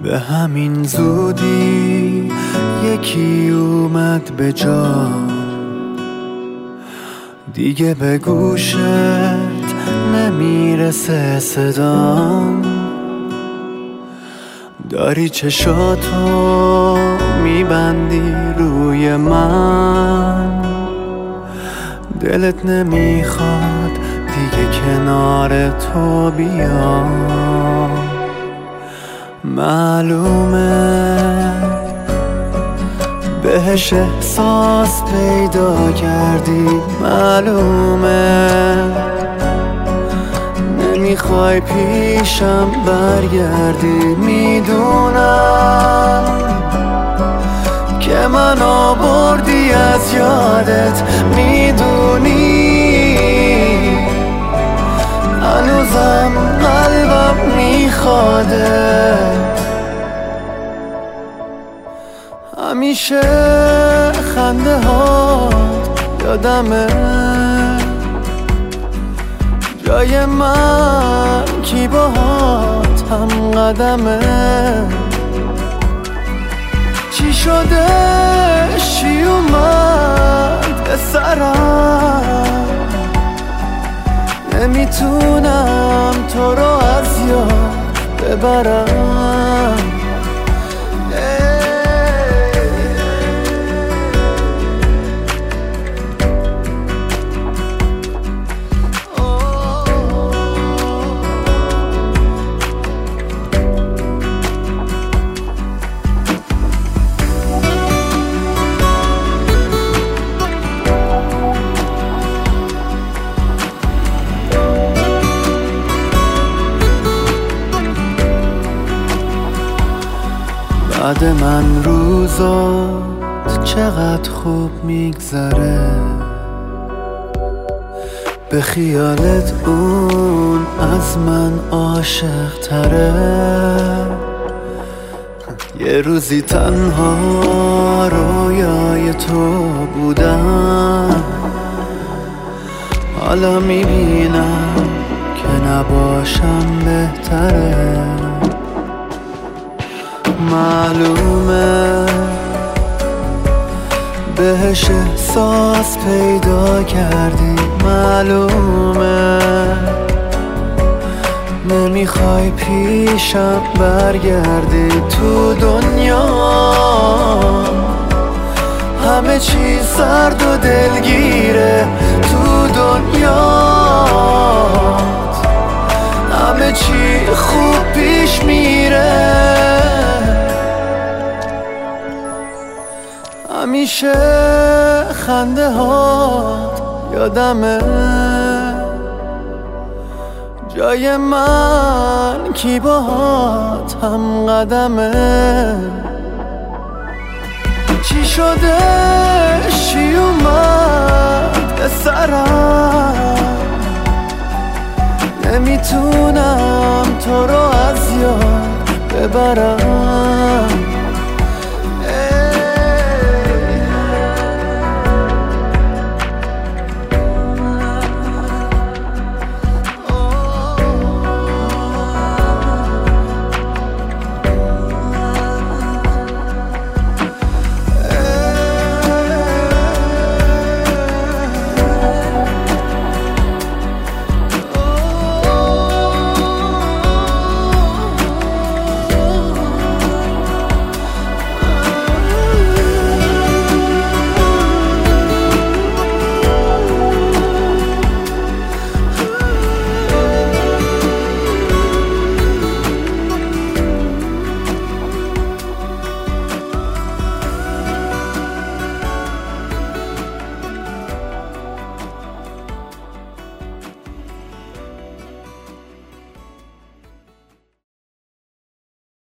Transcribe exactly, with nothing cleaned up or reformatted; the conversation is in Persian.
به همین زودی یکی اومد به جا، دیگه به گوشت نمیرسه صدام. داری چشاتو میبندی روی من، دلت نمیخواد دیگه کنار تو بیام. معلومه بهش احساس پیدا کردی، معلومه نمیخوای پیشم برگردی. میدونم که من آوردی از یادت، میدونی هنوزم قلبم میخوادت. همیشه خنده ها یادمه، جای من کی باهات هم قدمه. چی شده چی اومد به سرم، نمیتونم تو رو از یاد ببرم. بعد من روزات چقدر خوب میگذره، به خیالت اون از من عاشق تره. یه روزی تنها رویای تو بودم، حالا میبینم که نباشم بهتره. معلومه بهش احساس پیدا کردی، معلومه نمیخوای پیشم برگردی. تو دنیا همه چی سرد و دلگیره، تو دنیا همه چی خوب پیش میره. همیشه خنده ها یادمه، جای من کی باهات هم قدمه. چی شده چی اومد به سرم، نمیتونم تو رو از یاد ببرم.